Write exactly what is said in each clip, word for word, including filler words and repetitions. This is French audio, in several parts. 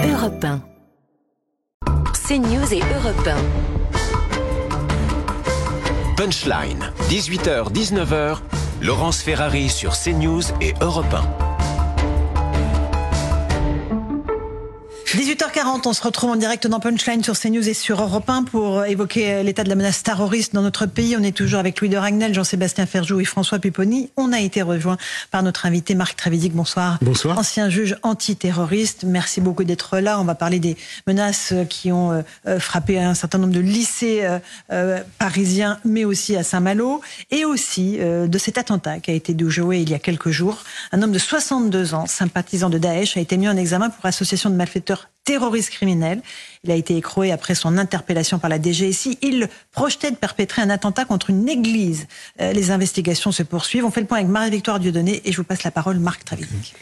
Europe un. CNews et Europe un. Punchline, dix-huit heures dix-neuf heures, Laurence Ferrari sur CNews et Europe un. dix-huit heures quarante, on se retrouve en direct dans Punchline sur CNews et sur Europe un pour évoquer l'état de la menace terroriste dans notre pays. On est toujours avec Louis de Ragnel, Jean-Sébastien Ferjou et François Pupponi. On a été rejoint par notre invité Marc Trévidic. Bonsoir. Bonsoir. Ancien juge antiterroriste. Merci beaucoup d'être là. On va parler des menaces qui ont frappé un certain nombre de lycées parisiens, mais aussi à Saint-Malo. Et aussi de cet attentat qui a été déjoué il y a quelques jours. Un homme de soixante-deux ans, sympathisant de Daesh, a été mis en examen pour association de malfaiteurs terroriste criminel. Il a été écroué après son interpellation par la D G S I. Il projetait de perpétrer un attentat contre une église. Euh, les investigations se poursuivent. On fait le point avec Marie-Victoire Dieudonné et je vous passe la parole, Marc Trévidic.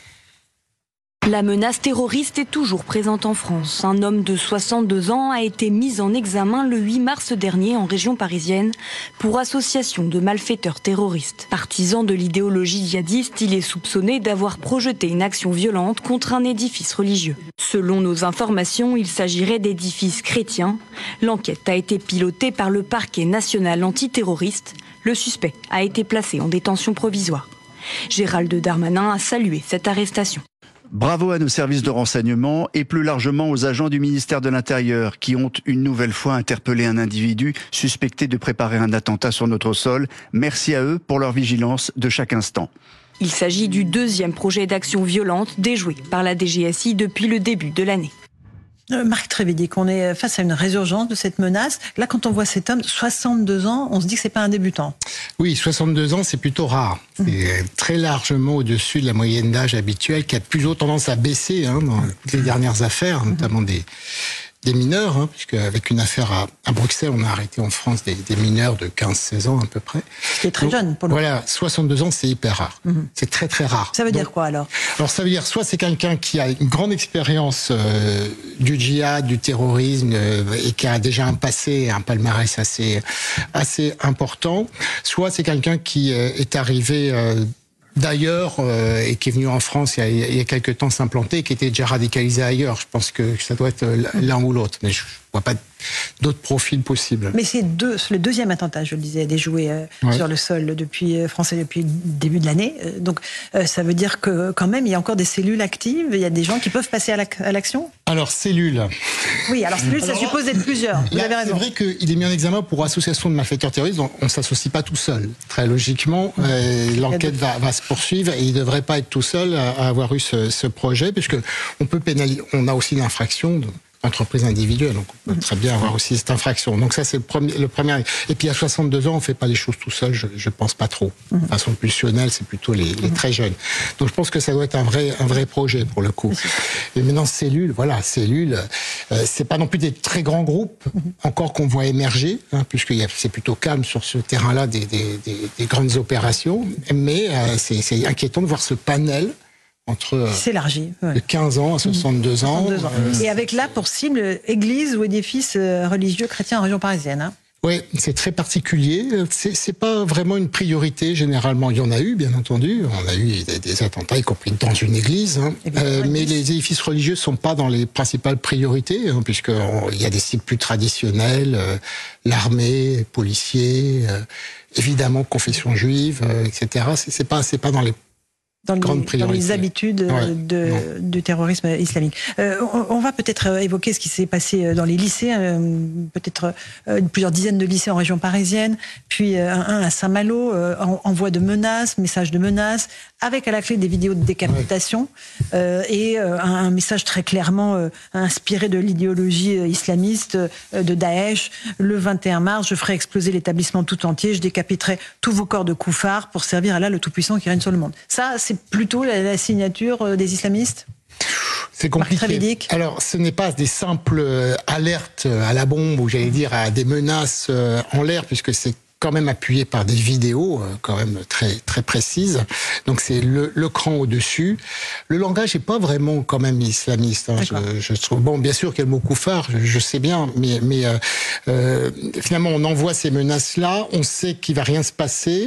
La menace terroriste est toujours présente en France. Un homme de soixante-deux ans a été mis en examen le huit mars dernier en région parisienne pour association de malfaiteurs terroristes. Partisan de l'idéologie djihadiste, il est soupçonné d'avoir projeté une action violente contre un édifice religieux. Selon nos informations, il s'agirait d'édifices chrétiens. L'enquête a été pilotée par le parquet national antiterroriste. Le suspect a été placé en détention provisoire. Gérald Darmanin a salué cette arrestation. Bravo à nos services de renseignement et plus largement aux agents du ministère de l'Intérieur qui ont une nouvelle fois interpellé un individu suspecté de préparer un attentat sur notre sol. Merci à eux pour leur vigilance de chaque instant. Il s'agit du deuxième projet d'action violente déjoué par la D G S I depuis le début de l'année. Euh, Marc Trévidic, on est face à une résurgence de cette menace. Là, quand on voit cet homme, soixante-deux ans, on se dit que c'est pas un débutant. Oui, soixante-deux ans, c'est plutôt rare. C'est mmh. très largement au-dessus de la moyenne d'âge habituelle, qui a plutôt tendance à baisser hein, dans les dernières affaires, notamment des, des mineurs, hein, puisque avec une affaire à, à Bruxelles, on a arrêté en France des, des mineurs de quinze seize ans à peu près. C'est très Donc, jeune pour le Voilà, soixante-deux ans, c'est hyper rare. Mmh. C'est très très rare. Ça veut Donc, dire quoi alors? Alors ça veut dire soit c'est quelqu'un qui a une grande expérience euh, du djihad, du terrorisme euh, et qui a déjà un passé, un palmarès assez assez important, soit c'est quelqu'un qui euh, est arrivé euh, d'ailleurs euh, et qui est venu en France il y a, il y a quelques temps s'implanter, qui était déjà radicalisé ailleurs. Je pense que ça doit être l'un ou l'autre, mais je vois pas d'autres profils possibles. Mais c'est deux, le deuxième attentat, je le disais, déjoué euh, ouais. sur le sol depuis euh, français depuis le début de l'année. Euh, donc euh, ça veut dire que quand même il y a encore des cellules actives, il y a des gens qui peuvent passer à l'action. Alors cellules. Oui, alors cellules, alors, ça suppose d'être plusieurs. Vous là, avez raison. C'est vrai qu'il est mis en examen pour association de malfaiteurs terroristes. On, on s'associe pas tout seul. Très logiquement, euh, l'enquête va, va se poursuivre et il devrait pas être tout seul à, à avoir eu ce, ce projet, puisque on peut pénaliser. On a aussi l'infraction de entreprise individuelle, donc on peut très bien avoir aussi cette infraction. Donc ça, c'est le premier, le premier. Et puis à soixante-deux ans, on fait pas les choses tout seul, je, je pense pas trop. De façon pulsionnelle, c'est plutôt les, les très jeunes. Donc je pense que ça doit être un vrai, un vrai projet pour le coup. Et maintenant, cellules, voilà, cellules, euh, c'est pas non plus des très grands groupes, encore qu'on voit émerger, hein, puisque c'est plutôt calme sur ce terrain-là des, des, des, des grandes opérations, mais euh, c'est, c'est inquiétant de voir ce panel entre s'élargit, ouais. de quinze ans à soixante-deux ans. soixante-deux ans. Euh... Et avec là pour cible église ou édifice religieux chrétien en région parisienne. Hein. Oui, c'est très particulier. C'est, c'est pas vraiment une priorité généralement. Il y en a eu, bien entendu. On a eu des, des attentats, y compris dans une église. Hein. Euh, mais les édifices religieux sont pas dans les principales priorités, hein, puisqu'il y a des cibles plus traditionnelles, euh, l'armée, policiers, euh, évidemment confession juive, euh, et cetera. C'est, c'est pas, c'est pas dans les Dans les, dans les habitudes ouais, de, du terrorisme islamique. Euh, on, on va peut-être évoquer ce qui s'est passé dans les lycées, euh, peut-être euh, plusieurs dizaines de lycées en région parisienne, puis euh, un à Saint-Malo, euh, en, envoi de menaces, messages de menaces, avec à la clé des vidéos de décapitation, ouais. euh, et euh, un, un message très clairement euh, inspiré de l'idéologie islamiste euh, de Daesh. Le vingt et un mars, je ferai exploser l'établissement tout entier, je décapiterai tous vos corps de koufars pour servir Allah le Tout-Puissant qui règne sur le monde. Ça, c'est plutôt la, la signature des islamistes? C'est compliqué. Alors, ce n'est pas des simples alertes à la bombe, ou j'allais dire à des menaces en l'air, puisque c'est quand même appuyé par des vidéos quand même très très précises. Donc c'est le, le cran au-dessus. Le langage n'est pas vraiment quand même islamiste. Hein, je, je trouve. Bon, bien sûr qu'il y a le mot koufar, je, je sais bien, mais mais euh, euh, finalement on envoie ces menaces-là, on sait qu'il va rien se passer.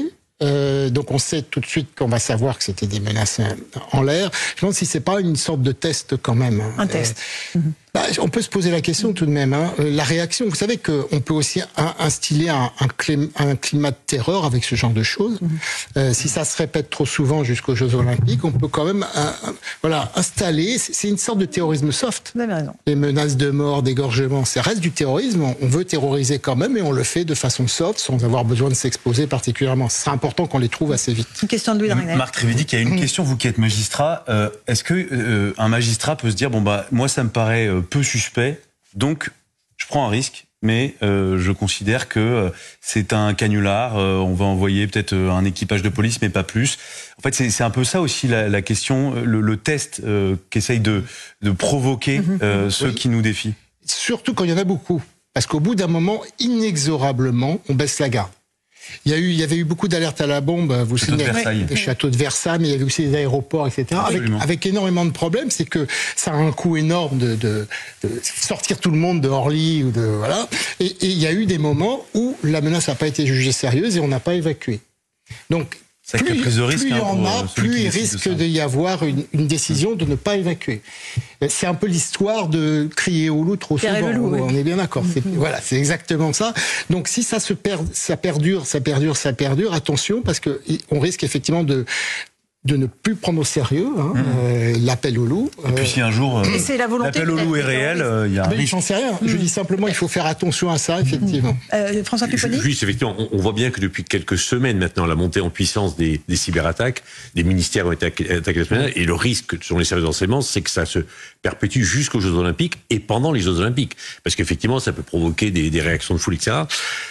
Euh, donc on sait tout de suite qu'on va savoir que c'était des menaces en l'air. Je me demande si c'est pas une sorte de test quand même. Un test. Euh, mmh. Bah, on peut se poser la question tout de même. Hein. La réaction, vous savez qu'on peut aussi un, instiller un, un, climat, un climat de terreur avec ce genre de choses. Mmh. Euh, si ça se répète trop souvent jusqu'aux Jeux Olympiques, on peut quand même un, un, voilà, installer. C'est une sorte de terrorisme soft. Vous avez raison. Les menaces de mort, d'égorgement, ça reste du terrorisme. On veut terroriser quand même, et on le fait de façon soft, sans avoir besoin de s'exposer particulièrement. C'est important qu'on les trouve assez vite. Une question de Louis Dragnel. Marc Trévidic, il y a une question, vous qui êtes magistrat. Euh, Est-ce que euh, un magistrat peut se dire, bon bah moi ça me paraît euh, peu suspect, donc je prends un risque, mais euh, je considère que euh, c'est un canular, euh, on va envoyer peut-être euh, un équipage de police, mais pas plus. En fait, c'est un peu ça aussi la, la question, le, le test euh, qu'essaye de, de provoquer euh, ceux oui. qui nous défient. Surtout quand il y en a beaucoup, parce qu'au bout d'un moment, inexorablement, on baisse la garde. Il y a eu, il y avait eu beaucoup d'alertes à la bombe, vous savez, le château de Versailles, mais il y avait aussi les aéroports, et cetera. Avec, avec énormément de problèmes, c'est que ça a un coût énorme de, de, de sortir tout le monde de Orly ou de voilà. Et, et il y a eu des moments où la menace n'a pas été jugée sérieuse et on n'a pas évacué. Donc plus, prise de risque, plus il y en hein, a, plus il risque d'y avoir une, une décision de ne pas évacuer. C'est un peu l'histoire de crier au loup trop souvent. Loup, on oui. est bien d'accord. Mm-hmm. Voilà, c'est exactement ça. Donc si ça se perd, ça perdure, ça perdure, ça perdure, attention, parce que on risque effectivement de de ne plus prendre au sérieux hein, mmh. euh, l'appel au loup. Et puis si un jour euh, l'appel au loup est réel, il euh, y a un risque. J'en sais rien. Mmh. Je dis simplement, il faut faire attention à ça, effectivement. Euh, François Pupponi ? Juste, effectivement, on, on voit bien que depuis quelques semaines maintenant, la montée en puissance des, des cyberattaques, des ministères ont été attaqués la semaine, et le risque, selon les services d'enseignement, c'est que ça se perpétue jusqu'aux Jeux Olympiques et pendant les Jeux Olympiques. Parce qu'effectivement, ça peut provoquer des, des réactions de foule, et cetera.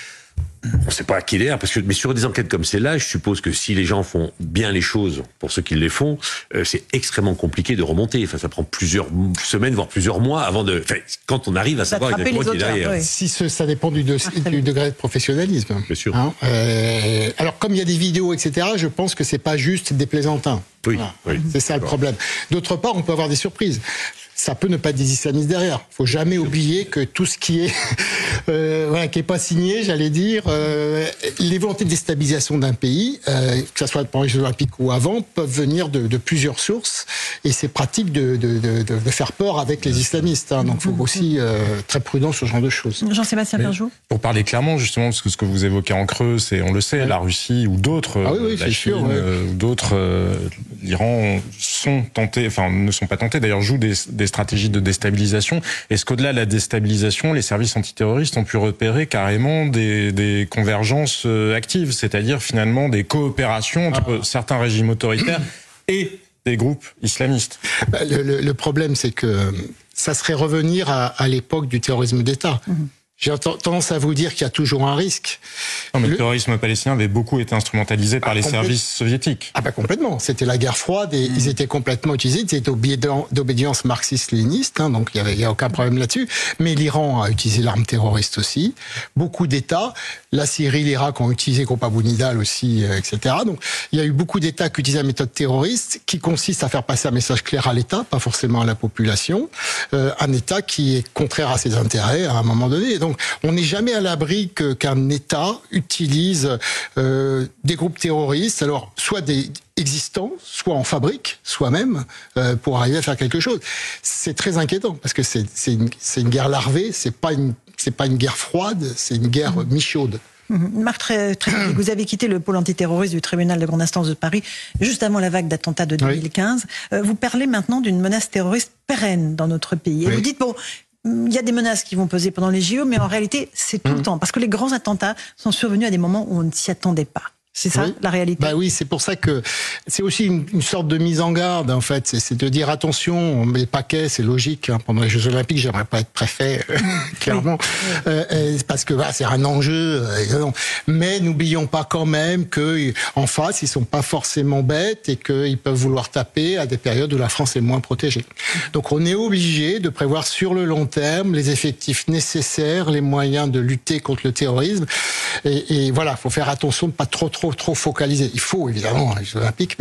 On ne sait pas à qui l'air, parce que mais sur des enquêtes comme celle-là, je suppose que si les gens font bien les choses, pour ceux qui les font, euh, c'est extrêmement compliqué de remonter. Enfin, ça prend plusieurs semaines, voire plusieurs mois avant de. Enfin, quand on arrive à savoir exactement qui est derrière. Oui. Si ce, ça dépend du, de, du degré de professionnalisme. Bien sûr. Hein euh, alors, comme il y a des vidéos, et cetera, je pense que c'est pas juste des plaisantins. Oui. Voilà. oui. C'est ça le problème. D'autre part, on peut avoir des surprises. Ça peut ne pas être des islamistes derrière. Il faut jamais oublier que tout ce qui est, euh, voilà, qui est pas signé, j'allais dire, euh, les volontés de déstabilisation d'un pays, euh, que ce soit pendant les Jeux Olympiques ou avant, peuvent venir de, de plusieurs sources. Et c'est pratique de, de, de, de faire peur avec les islamistes. Hein. Donc, il faut aussi euh, très prudent sur ce genre de choses. Jean-Sébastien Ferjou. Pour parler clairement, justement, parce que ce que vous évoquez en creux, c'est, on le sait, ouais. la Russie ou d'autres, ah oui, oui, la Chine sûr, ouais. euh, ou d'autres, euh, l'Iran sont tentés, enfin ne sont pas tentés, d'ailleurs jouent des, des stratégies de déstabilisation. Est-ce qu'au-delà de la déstabilisation, les services antiterroristes ont pu repérer carrément des, des convergences actives, c'est-à-dire finalement des coopérations entre ah. certains régimes autoritaires et des groupes islamistes? Le, le, le problème, c'est que ça serait revenir à, à l'époque du terrorisme d'État. Mmh. J'ai tendance à vous dire qu'il y a toujours un risque. Non, mais le, le terrorisme palestinien avait beaucoup été instrumentalisé par ah, les services soviétiques. Ah bah complètement. C'était la guerre froide et mmh. ils étaient complètement utilisés. Ils étaient d'obédience marxiste-léniniste, hein, donc il y avait, il y a aucun problème là-dessus. Mais l'Iran a utilisé l'arme terroriste aussi. Beaucoup d'États, la Syrie, l'Irak ont utilisé Groupe Nidal aussi, euh, et cetera. Donc il y a eu beaucoup d'États qui utilisent la méthode terroriste, qui consiste à faire passer un message clair à l'État, pas forcément à la population. Euh, un État qui est contraire à ses intérêts à un moment donné. Et donc, on n'est jamais à l'abri que, qu'un État utilise euh, des groupes terroristes, alors soit des existants, soit en fabrique, soi-même, euh, pour arriver à faire quelque chose. C'est très inquiétant parce que c'est, c'est, une, c'est une guerre larvée, c'est pas une, c'est pas une guerre froide, c'est une guerre mmh. mi-chaude. Marc Trévidic, vous avez quitté le pôle antiterroriste du tribunal de grande instance de Paris juste avant la vague d'attentats de deux mille quinze. Oui. Vous parlez maintenant d'une menace terroriste pérenne dans notre pays. Et oui. vous dites, bon, il y a des menaces qui vont peser pendant les J O, mais en réalité, c'est tout mmh. le temps. Parce que les grands attentats sont survenus à des moments où on ne s'y attendait pas. C'est ça, oui. la réalité. Bah oui, c'est pour ça que c'est aussi une, une sorte de mise en garde, en fait. C'est, c'est de dire attention, on met le paquet, c'est logique. Hein. Pendant les Jeux Olympiques, j'aimerais pas être préfet, euh, clairement, oui. euh, parce que bah, c'est un enjeu. Euh, mais n'oublions pas quand même que en face, ils sont pas forcément bêtes et qu'ils peuvent vouloir taper à des périodes où la France est moins protégée. Donc, on est obligé de prévoir sur le long terme les effectifs nécessaires, les moyens de lutter contre le terrorisme. Et, et voilà, faut faire attention de pas trop trop trop focalisé. Il faut évidemment les Jeux Olympiques, mais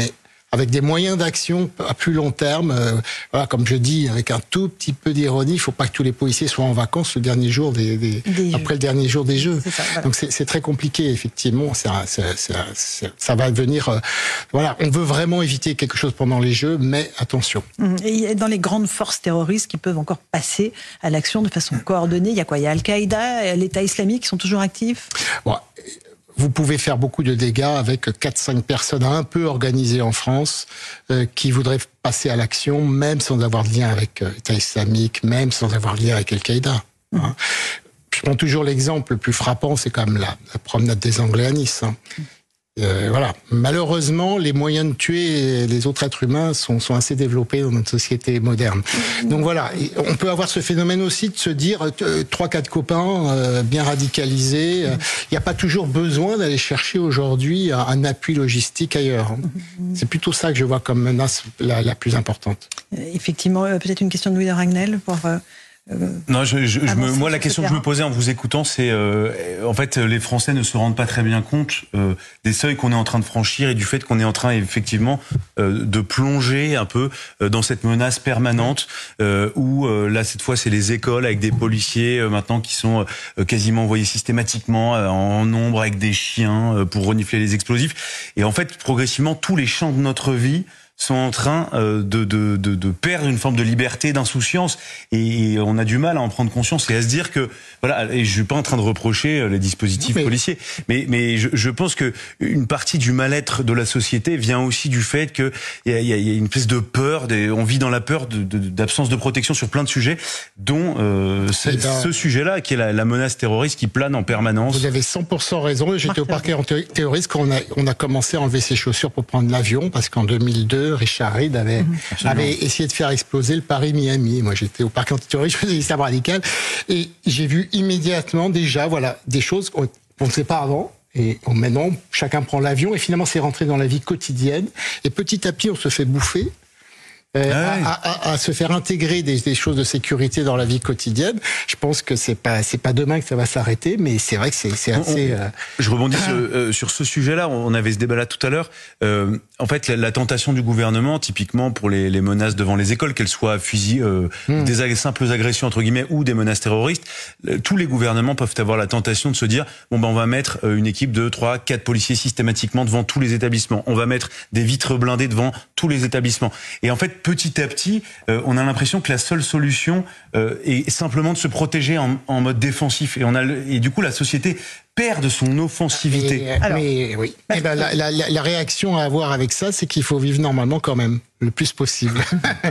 avec des moyens d'action à plus long terme. Euh, voilà, comme je dis, avec un tout petit peu d'ironie, il faut pas que tous les policiers soient en vacances le dernier jour des, des, des après le dernier jour des Jeux. C'est ça, voilà. Donc c'est très compliqué, effectivement. C'est c'est c'est ça va devenir. Euh, voilà, on veut vraiment éviter quelque chose pendant les Jeux, mais attention. Et dans les grandes forces terroristes qui peuvent encore passer à l'action de façon coordonnée, il y a quoi? Il y a Al-Qaïda, l'État islamique qui sont toujours actifs. Bon, vous pouvez faire beaucoup de dégâts avec quatre cinq personnes un peu organisées en France euh, qui voudraient passer à l'action, même sans avoir de lien avec euh, l'État islamique, même sans avoir de lien avec Al-Qaïda. Mmh. Hein. Je prends toujours l'exemple le plus frappant, c'est quand même la, la promenade des Anglais à Nice. Hein. Euh, voilà. Malheureusement, les moyens de tuer les autres êtres humains sont, sont assez développés dans notre société moderne. Donc voilà, on peut avoir ce phénomène aussi de se dire trois, quatre copains euh, bien radicalisés. Il euh, n'y a pas toujours besoin d'aller chercher aujourd'hui un, un appui logistique ailleurs. C'est plutôt ça que je vois comme menace la, la plus importante. Effectivement, peut-être une question de Louis de Ragnel pour... Euh... Non, je, je, je me, moi la question que je me posais en vous écoutant, c'est euh, en fait les Français ne se rendent pas très bien compte euh, des seuils qu'on est en train de franchir et du fait qu'on est en train effectivement euh, de plonger un peu euh, dans cette menace permanente euh, où euh, là cette fois c'est les écoles avec des policiers euh, maintenant qui sont euh, quasiment envoyés systématiquement euh, en nombre avec des chiens euh, pour renifler les explosifs et en fait progressivement tous les champs de notre vie sont en train euh, de, de, de, de perdre une forme de liberté, d'insouciance, et, et on a du mal à en prendre conscience et à se dire que voilà. Et je suis pas en train de reprocher les dispositifs mais... policiers, mais mais je, je pense que une partie du mal-être de la société vient aussi du fait que il y a, y a une espèce de peur, des, on vit dans la peur de, de, d'absence de protection sur plein de sujets, dont euh, ce, ben... ce sujet-là, qui est la, la menace terroriste qui plane en permanence. Vous avez cent pour cent raison. J'étais au parquet terroriste quand on a on a commencé à enlever ses chaussures pour prendre l'avion, parce qu'en deux mille deux Richard Reed avait, mmh, avait essayé de faire exploser le Paris-Miami. Moi, j'étais au parquet antiterroriste, je faisais l'islam radical, et j'ai vu immédiatement déjà, voilà, des choses qu'on ne sait pas avant. Et maintenant, chacun prend l'avion, et finalement, c'est rentré dans la vie quotidienne. Et petit à petit, on se fait bouffer. Euh, ah ouais. à, à, à se faire intégrer des, des choses de sécurité dans la vie quotidienne. Je pense que c'est pas c'est pas demain que ça va s'arrêter, mais c'est vrai que c'est c'est assez. On, euh... Je rebondis sur, euh, sur ce sujet-là. On avait ce débat-là tout à l'heure. Euh, en fait, la, la tentation du gouvernement, typiquement pour les, les menaces devant les écoles, qu'elles soient fusil, euh, mmh. des ag- simples agressions entre guillemets ou des menaces terroristes, euh, tous les gouvernements peuvent avoir la tentation de se dire bon ben on va mettre euh, une équipe de trois, quatre policiers systématiquement devant tous les établissements. On va mettre des vitres blindées devant tous les établissements. Et en fait, petit à petit, euh, on a l'impression que la seule solution euh, est simplement de se protéger en, en mode défensif. Et on a le, et du coup, la société perd de son offensivité. Mais, Alors, mais oui. Bah, eh ben, la, la, la réaction à avoir avec ça, c'est qu'il faut vivre normalement quand même, le plus possible.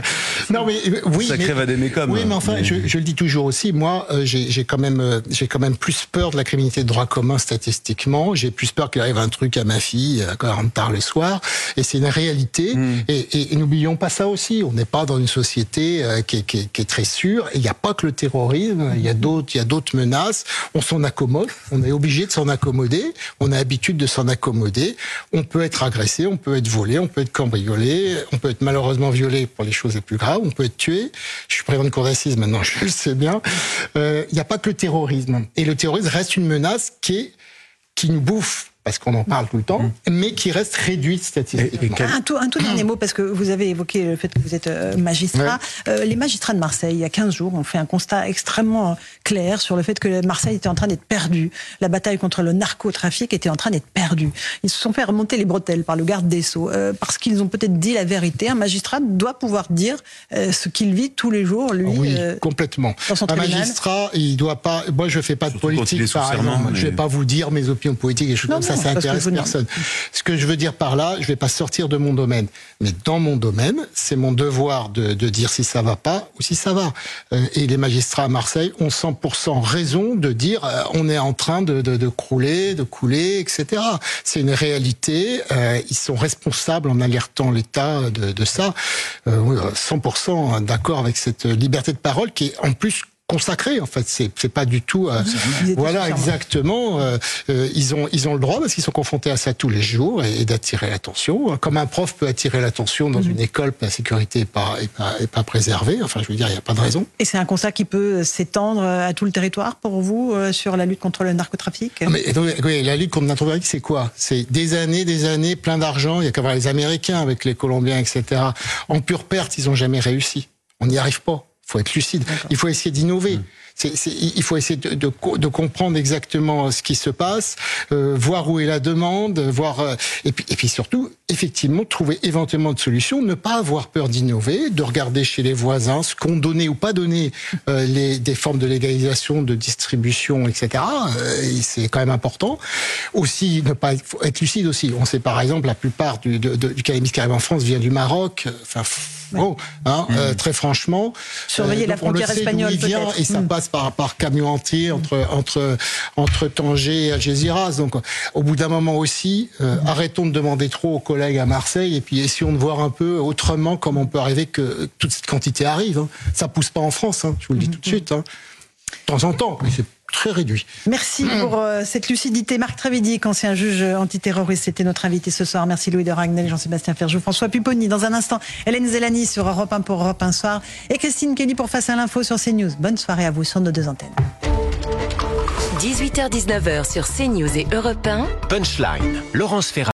non mais oui. Ça mais, crève à des mécoms. Oui, mais enfin, mais... Je, je le dis toujours aussi. Moi, euh, j'ai, j'ai quand même, euh, j'ai quand même plus peur de la criminalité de droit commun statistiquement. J'ai plus peur qu'il arrive un truc à ma fille euh, quand elle rentre tard le soir. Et c'est une réalité. Mm. Et, et, et n'oublions pas ça aussi. On n'est pas dans une société euh, qui, est, qui, est, qui est très sûre. Et il n'y a pas que le terrorisme. Il y a d'autres, il y a d'autres menaces. On s'en accommode. On est obligé de s'en accommoder. On a l'habitude de s'en accommoder. On peut être agressé, on peut être volé, on peut être cambriolé, on peut être malheureusement violé pour les choses les plus graves, on peut être tué. Je suis président de cour d'assises maintenant, je le sais bien. Il euh, n'y a pas que le terrorisme. Et le terrorisme reste une menace qui est, qui nous bouffe, parce qu'on en parle tout le temps, mmh. mais qui reste réduite statistiquement. Et, et un, tout, un tout dernier mot, parce que vous avez évoqué le fait que vous êtes euh, magistrat. Ouais. Euh, les magistrats de Marseille, il y a quinze jours, ont fait un constat extrêmement clair sur le fait que Marseille était en train d'être perdue. La bataille contre le narcotrafic était en train d'être perdue. Ils se sont fait remonter les bretelles par le garde des Sceaux, euh, parce qu'ils ont peut-être dit la vérité. Un magistrat doit pouvoir dire euh, ce qu'il vit tous les jours, lui. Oui, euh, complètement. Dans son un magistrat, il doit pas... Moi, je fais pas de Surtout politique, par serment, exemple. Mais... Je vais pas vous dire mes opinions politiques et choses comme ça. Ça intéresse personne. Ce que je veux dire par là, je vais pas sortir de mon domaine. Mais dans mon domaine, c'est mon devoir de, de dire si ça va pas ou si ça va. Euh, et les magistrats à Marseille ont cent pour cent raison de dire euh, on est en train de, de, de crouler, de couler, et cetera. C'est une réalité. Euh, ils sont responsables en alertant l'État de, de ça. Euh, cent pour cent d'accord avec cette liberté de parole qui est en plus consacré. En fait, c'est c'est pas du tout. Euh, voilà, exactement. Euh, euh, ils ont ils ont le droit parce qu'ils sont confrontés à ça tous les jours et, et d'attirer l'attention. Comme un prof peut attirer l'attention dans mmh. une école, la sécurité est pas est pas, est pas préservée. Enfin, je veux dire, il y a pas de raison. Et c'est un constat qui peut s'étendre à tout le territoire pour vous euh, sur la lutte contre le narcotrafic. Ah, mais donc, oui, la lutte contre le narcotrafic, c'est quoi? C'est des années, des années, plein d'argent. Il y a qu'à voir les Américains avec les Colombiens, et cetera. En pure perte, ils ont jamais réussi. On n'y arrive pas. Il faut être lucide. Il faut essayer d'innover. Mmh. C'est, c'est, il faut essayer de, de, de comprendre exactement ce qui se passe, euh, voir où est la demande, voir euh, et puis et puis surtout effectivement trouver éventuellement de solutions, ne pas avoir peur d'innover, de regarder chez les voisins ce qu'ont donné ou pas donné euh, les des formes de légalisation, de distribution, et cetera. Euh, et c'est quand même important. Aussi ne pas faut être lucide aussi. On sait par exemple la plupart du de, de, du cannabis qui arrive en France vient du Maroc. Enfin bon, hein, mmh. euh, très franchement. Surveiller euh, la frontière espagnole peut-être. Et ça mmh. passe par, par camion entier entre, entre, entre Tanger et Algeciras. Donc, au bout d'un moment aussi, euh, mmh. arrêtons de demander trop aux collègues à Marseille et puis essayons de voir un peu autrement comment on peut arriver que toute cette quantité arrive. Hein. Ça pousse pas en France, hein, je vous le dis mmh. tout de suite. Hein. De temps en temps, mais c'est très réduit. Merci pour euh, cette lucidité. Marc Trévidic, ancien juge antiterroriste, c'était notre invité ce soir. Merci Louis de Ragnel, Jean-Sébastien Ferjou, François Pupponi. Dans un instant, Hélène Zellani sur Europe un pour Europe un Soir et Christine Kelly pour Face à l'info sur CNews. Bonne soirée à vous sur nos deux antennes. dix-huit heures dix-neuf heures sur CNews et Europe un. Punchline, Laurence Ferrari.